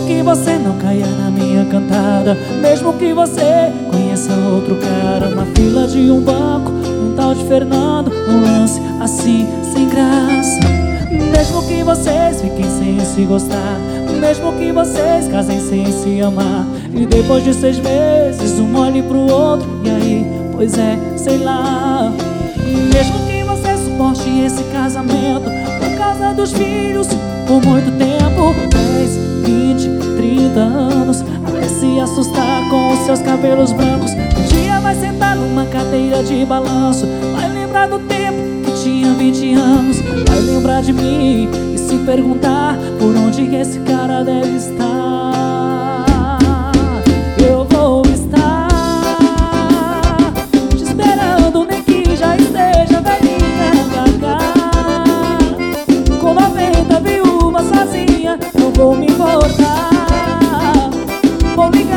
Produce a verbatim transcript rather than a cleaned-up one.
que você não caia na minha cantada, mesmo que você conheça outro cara, uma fila de um banco, um tal de Fernando, um lance assim sem graça. Mesmo que vocês fiquem sem se gostar, mesmo que vocês casem sem se amar, e depois de seis meses um olhe pro outro, e aí, pois é, sei lá. Mesmo que você suporte esse casamento por causa dos filhos por muito tempo, dez, vinte, trinta anos, até se assustar com os seus cabelos brancos. Um dia vai sentar numa cadeira de balanço, vai lembrar do tempo que tinha vinte anos, vai lembrar de mim e se perguntar por onde esse cara deve estar. Eu vou estar te esperando, nem que já esteja velhinha pra cá. Com noventa viúva sozinha, não vou me importar. Vou ligar